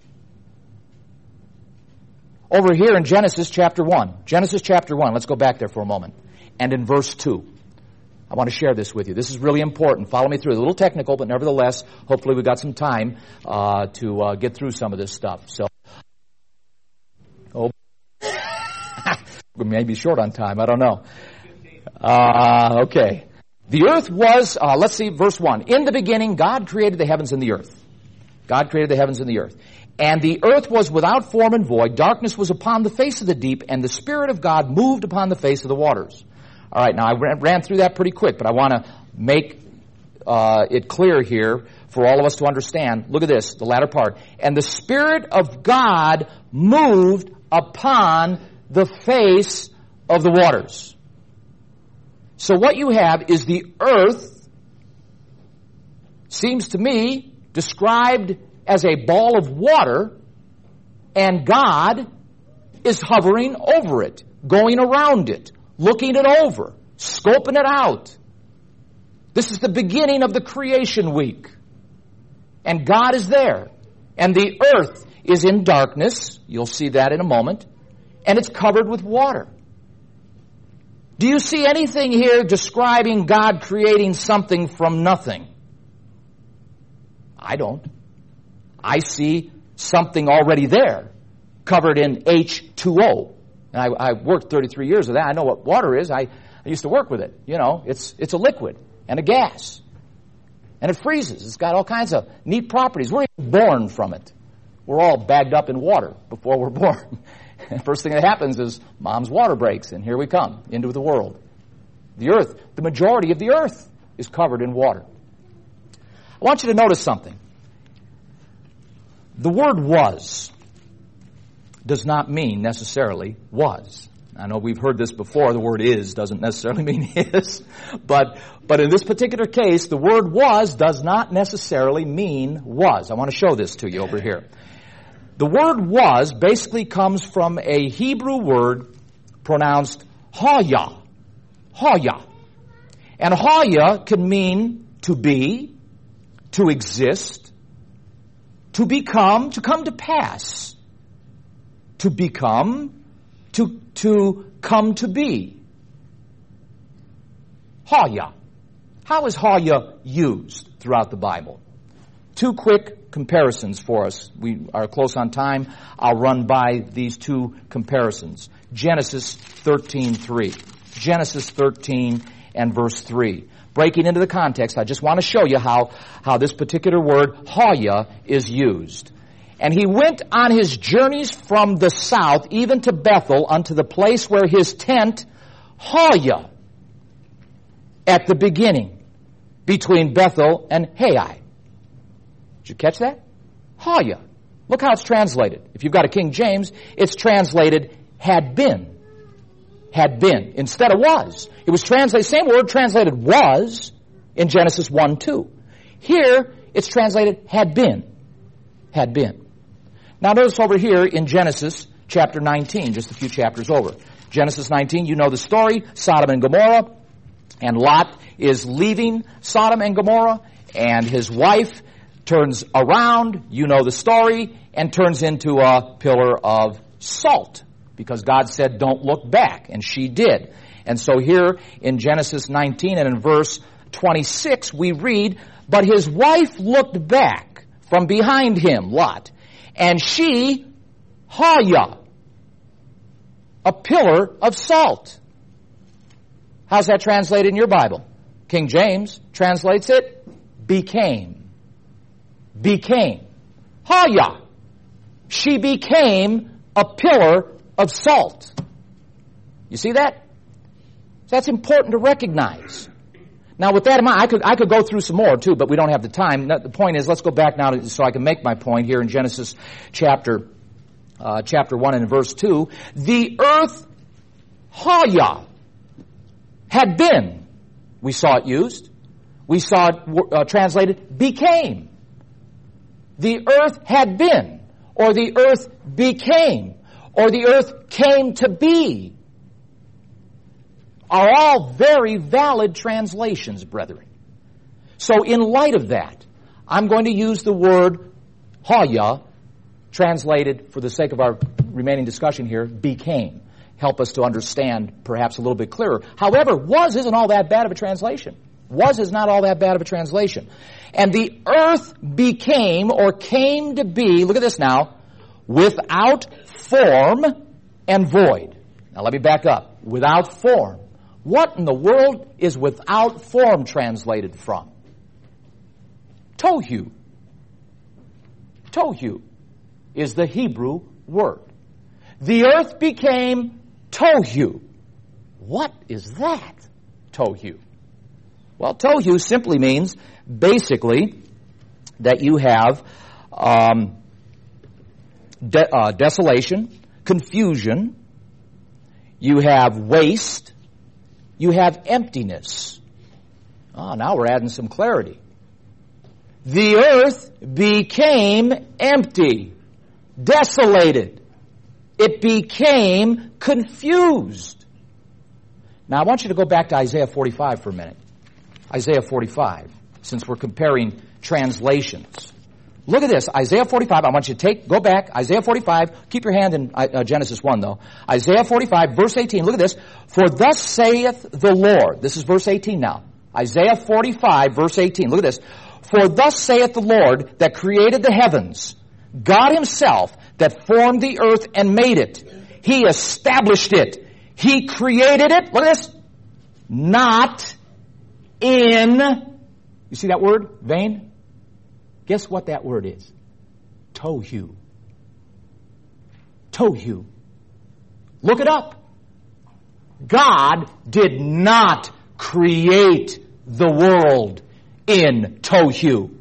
Over here in Genesis chapter 1. Genesis chapter 1. Let's go back there for a moment. And in verse 2. I want to share this with you. This is really important. Follow me through. It's a little technical, but nevertheless, hopefully we've got some time to get through some of this stuff. So, we may be short on time. I don't know. Okay. The earth was, let's see, verse 1. In the beginning, God created the heavens and the earth. God created the heavens and the earth. And the earth was without form and void. Darkness was upon the face of the deep, and the Spirit of God moved upon the face of the waters. All right, now I ran through that pretty quick, but I want to make it clear here for all of us to understand. Look at this, the latter part. And the Spirit of God moved upon the face of the waters. So what you have is the earth, seems to me, described as a ball of water, and God is hovering over it, going around it, looking it over, scoping it out. This is the beginning of the creation week. And God is there. And the earth is in darkness. You'll see that in a moment. And it's covered with water. Do you see anything here describing God creating something from nothing? I don't. I see something already there, covered in H2O. And I worked 33 years of that. I know what water is. I used to work with it. You know, it's a liquid and a gas. And it freezes. It's got all kinds of neat properties. We're even born from it. We're all bagged up in water before we're born. First thing that happens is mom's water breaks, and here we come into the world. The earth, the majority of the earth is covered in water. I want you to notice something. The word was does not mean necessarily was. I know we've heard this before. The word is doesn't necessarily mean is. But in this particular case, the word was does not necessarily mean was. I want to show this to you over here. The word was basically comes from a Hebrew word pronounced haya. Haya. And haya can mean to be, to exist, to become, to come to pass. to become, to come to be. Haya. How is Haya used throughout the Bible? Two quick comparisons for us. We are close on time. I'll run by these two comparisons. Genesis 13:3. Genesis 13 and verse 3. Breaking into the context, I just want to show you how this particular word, Haya, is used. And he went on his journeys from the south, even to Bethel, unto the place where his tent, Haya, at the beginning, between Bethel and Hai. Did you catch that? Haya. Look how it's translated. If you've got a King James, it's translated had been. Had been. Instead of was. It was translated, same word translated was in Genesis 1:2. Here, it's translated had been. Had been. Now notice over here in Genesis chapter 19, just a few chapters over. Genesis 19, you know the story, Sodom and Gomorrah, and Lot is leaving Sodom and Gomorrah, and his wife turns around, you know the story, and turns into a pillar of salt. Because God said, don't look back. And she did. And so here in Genesis 19 and in verse 26, we read, but his wife looked back from behind him, Lot, and she, Haya, a pillar of salt. How's that translated in your Bible? King James translates it, became. Became. Haya. She became a pillar of salt. You see that? That's important to recognize. Now with that in mind, I could go through some more too, but we don't have the time. The point is, let's go back now so I can make my point here in Genesis chapter 1 and verse 2. The earth, Haya, had been. We saw it used. We saw it translated, became. The earth had been, or the earth became, or the earth came to be, are all very valid translations, brethren. So in light of that, I'm going to use the word Haya, translated, for the sake of our remaining discussion here, became. Help us to understand perhaps a little bit clearer. However, was isn't all that bad of a translation. Was is not all that bad of a translation. And the earth became, or came to be, look at this now, without form and void. Now let me back up. Without form. What in the world is without form translated from? Tohu. Tohu is the Hebrew word. The earth became tohu. What is that? Tohu. Well, tohu simply means basically that you have desolation, confusion, you have waste, you have emptiness. Now we're adding some clarity. The earth became empty, desolated. It became confused. Now I want you to go back to Isaiah 45 for a minute. Isaiah 45, since we're comparing translations. Look at this, Isaiah 45, I want you to go back, Isaiah 45, keep your hand in Genesis 1 though. Isaiah 45, verse 18, look at this. For thus saith the Lord, this is verse 18 now. Isaiah 45, verse 18, look at this. For thus saith the Lord that created the heavens, God himself that formed the earth and made it. He established it. He created it, look at this, not in, you see that word, vain? Guess what that word is? Tohu. Tohu. Look it up. God did not create the world in tohu.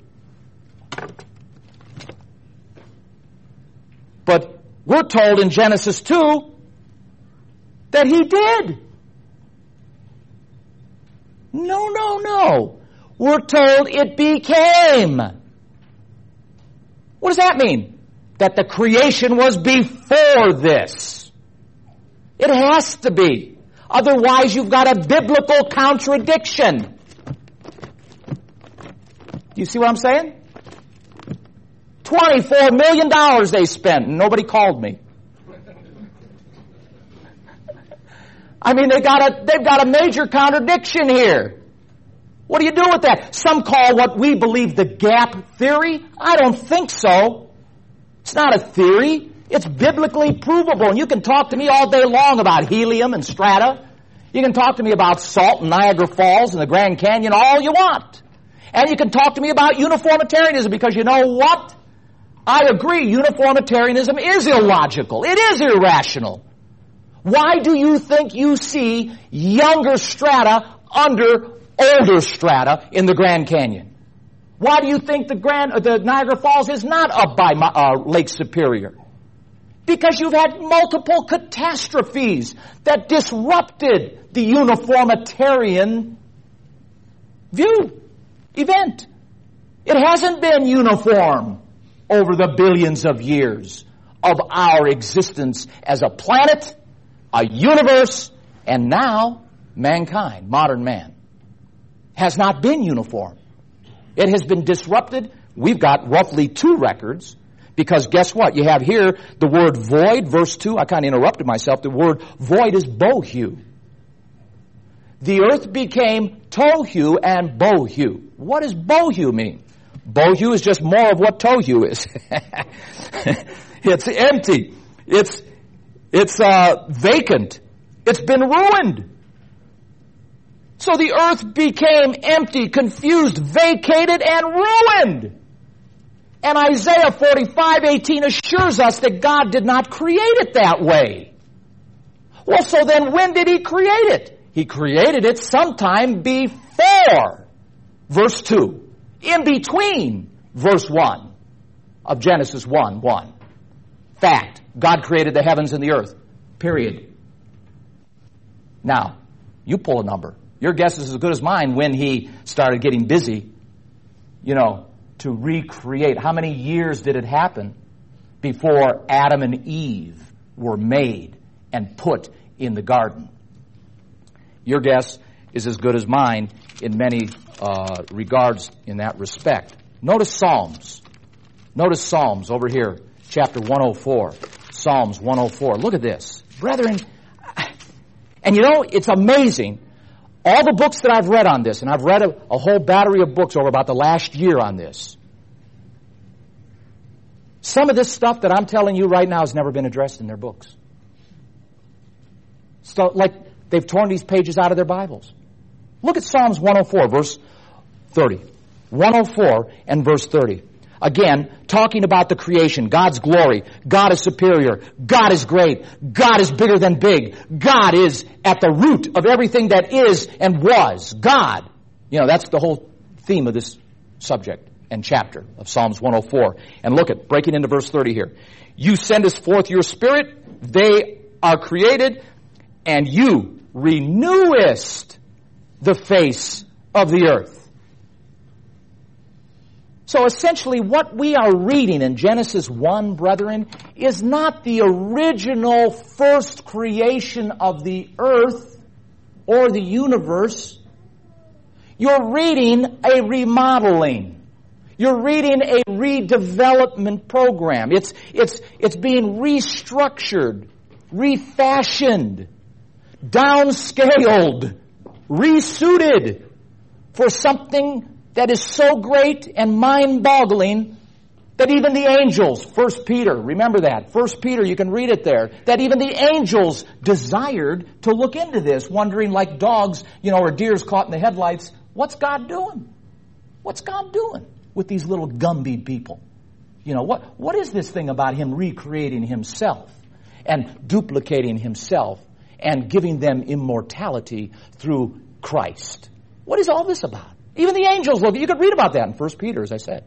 But we're told in Genesis 2 that he did. No. We're told it became. What does that mean? That the creation was before this. It has to be. Otherwise you've got a biblical contradiction. Do you see what I'm saying? $24 million they spent and nobody called me. I mean, they've got a major contradiction here. What do you do with that? Some call what we believe the gap theory. I don't think so. It's not a theory. It's biblically provable. And you can talk to me all day long about helium and strata. You can talk to me about salt and Niagara Falls and the Grand Canyon all you want. And you can talk to me about uniformitarianism, because you know what? I agree, uniformitarianism is illogical. It is irrational. Why do you think you see younger strata under older strata in the Grand Canyon? Why do you think the Niagara Falls is not up by Lake Superior? Because you've had multiple catastrophes that disrupted the uniformitarian event. It hasn't been uniform over the billions of years of our existence as a planet, a universe, and now mankind, modern man. Has not been uniform. It has been disrupted. We've got roughly 2 records, because guess what? You have here the word void, verse 2. I kind of interrupted myself. The word void is bohu. The earth became tohu and bohu. What does bohu mean? Bohu is just more of what tohu is. It's empty. It's vacant. It's been ruined. So the earth became empty, confused, vacated, and ruined. And Isaiah 45:18 assures us that God did not create it that way. Well, so then when did He create it? He created it sometime before verse 2. In between verse 1 of Genesis 1:1. Fact. God created the heavens and the earth. Period. Now, you pull a number. Your guess is as good as mine when He started getting busy, to recreate. How many years did it happen before Adam and Eve were made and put in the garden? Your guess is as good as mine in many regards in that respect. Notice Psalms. Notice Psalms over here, chapter 104. Psalms 104. Look at this. Brethren, and it's amazing. All the books that I've read on this, and I've read a whole battery of books over about the last year on this. Some of this stuff that I'm telling you right now has never been addressed in their books. So, like, they've torn these pages out of their Bibles. Look at Psalms 104, verse 30. 104 and verse 30. Again, talking about the creation, God's glory. God is superior. God is great. God is bigger than big. God is at the root of everything that is and was. God. That's the whole theme of this subject and chapter of Psalms 104. And look at, breaking into verse 30 here. You sendest forth your Spirit. They are created. And you renewest the face of the earth. So essentially what we are reading in Genesis 1, brethren, is not the original first creation of the earth or the universe. You're reading a remodeling. You're reading a redevelopment program. It's being restructured, refashioned, downscaled, resuited for something that is so great and mind-boggling that even the angels, 1 Peter, remember that, 1 Peter, you can read it there, that even the angels desired to look into this, wondering like dogs, or deers caught in the headlights, what's God doing? What's God doing with these little Gumby people? What is this thing about Him recreating Himself and duplicating Himself and giving them immortality through Christ? What is all this about? Even the angels look. You could read about that in 1 Peter, as I said.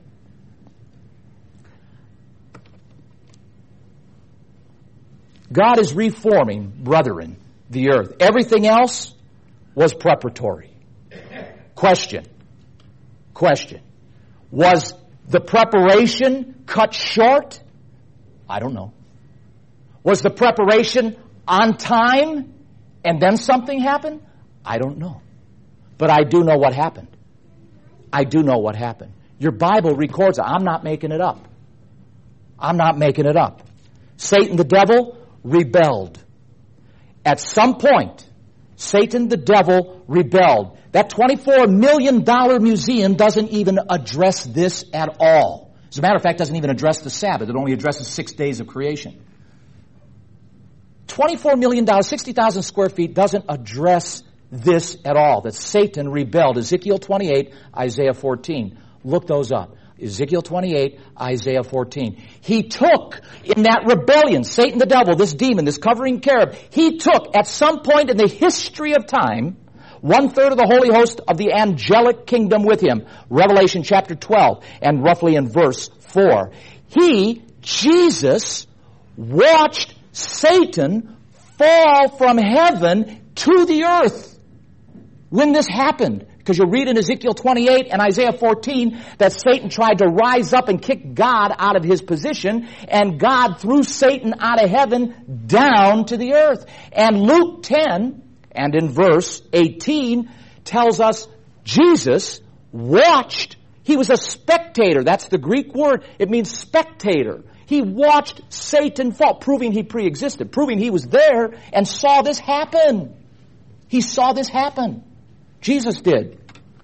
God is reforming, brethren, the earth. Everything else was preparatory. Question. Was the preparation cut short? I don't know. Was the preparation on time and then something happened? I don't know. But I do know what happened. Your Bible records it. I'm not making it up. Satan, the devil, rebelled. At some point, Satan, the devil, rebelled. That $24 million museum doesn't even address this at all. As a matter of fact, it doesn't even address the Sabbath. It only addresses 6 days of creation. $24 million, 60,000 square feet doesn't address this at all, that Satan rebelled. Ezekiel 28, Isaiah 14. Look those up. Ezekiel 28, Isaiah 14. He took, in that rebellion, Satan the devil, this demon, this covering cherub, he took, at some point in the history of time, 1/3 of the holy host of the angelic kingdom with him. Revelation chapter 12, and roughly in verse 4. He, Jesus, watched Satan fall from heaven to the earth when this happened. Because you'll read in Ezekiel 28 and Isaiah 14 that Satan tried to rise up and kick God out of his position, and God threw Satan out of heaven down to the earth. And Luke 10 and in verse 18 tells us Jesus watched. He was a spectator. That's the Greek word. It means spectator. He watched Satan fall, proving he pre-existed, proving he was there and saw this happen. He saw this happen. Jesus did.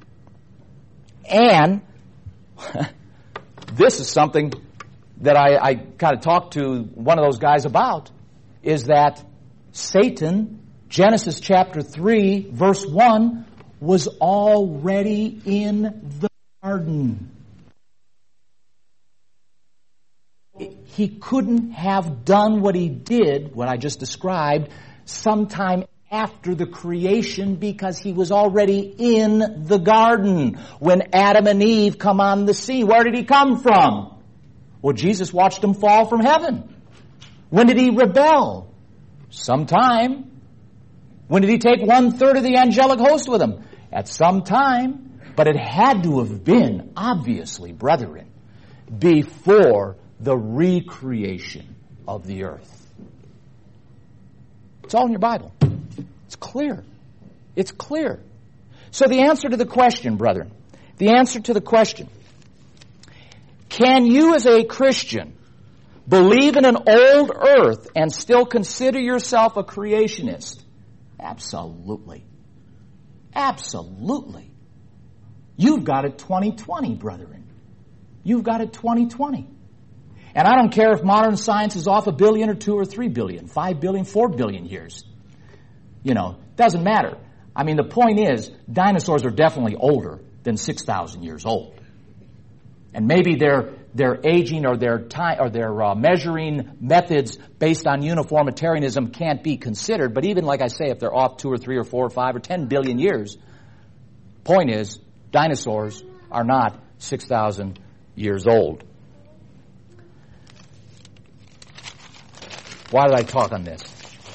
And this is something that I kind of talked to one of those guys about, is that Satan, Genesis chapter 3, verse 1, was already in the garden. He couldn't have done what he did, what I just described, sometime after the creation, because he was already in the garden when Adam and Eve come on the scene. Where did he come from? Well, Jesus watched him fall from heaven. When did he rebel? Sometime. When did he take 1/3 of the angelic host with him? At some time. But it had to have been, obviously, brethren, before the recreation of the earth. It's all in your Bible. It's clear. It's clear. So the answer to the question, brethren, the answer to the question, can you as a Christian believe in an old earth and still consider yourself a creationist? Absolutely. Absolutely. You've got it 2020, brethren. You've got it 2020. And I don't care if modern science is off 1 billion or 2 or 3 billion, 5 billion, 4 billion years. You know, doesn't matter. I mean, the point is, dinosaurs are definitely older than 6,000 years old. And maybe their aging or their time or their measuring methods based on uniformitarianism can't be considered. But even, like I say, if they're off 2 or 3 or 4 or 5 or 10 billion years, point is, dinosaurs are not 6,000 years old. Why did I talk on this?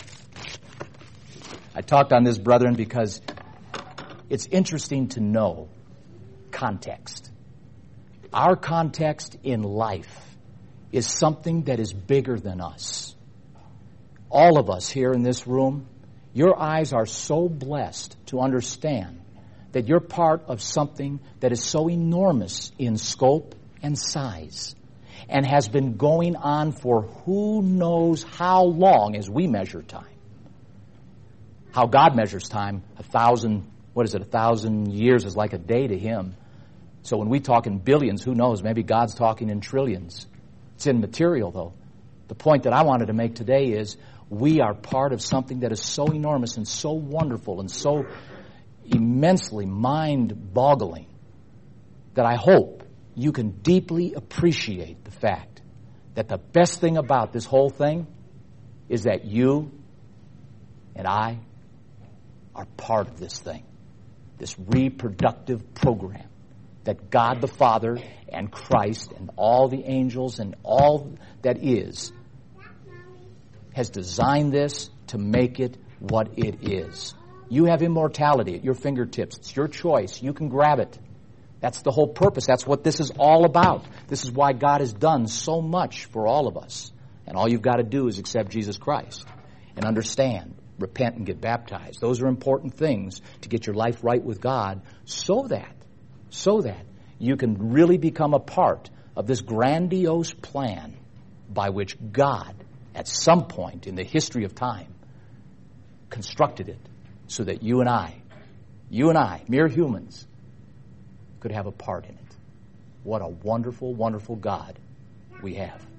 I talked on this, brethren, because it's interesting to know context. Our context in life is something that is bigger than us. All of us here in this room, your eyes are so blessed to understand that you're part of something that is so enormous in scope and size, and has been going on for who knows how long as we measure time. How God measures time, 1,000 years is like a day to Him. So when we talk in billions, who knows, maybe God's talking in trillions. It's immaterial, though. The point that I wanted to make today is we are part of something that is so enormous and so wonderful and so immensely mind-boggling that I hope you can deeply appreciate the fact that the best thing about this whole thing is that you and I are part of this thing, this reproductive program that God the Father and Christ and all the angels and all that is has designed this to make it what it is. You have immortality at your fingertips. It's your choice. You can grab it. That's the whole purpose. That's what this is all about. This is why God has done so much for all of us. And all you've got to do is accept Jesus Christ and understand, repent, and get baptized. Those are important things to get your life right with God so that you can really become a part of this grandiose plan by which God, at some point in the history of time, constructed it so that you and I, mere humans, could have a part in it. What a wonderful, wonderful God we have.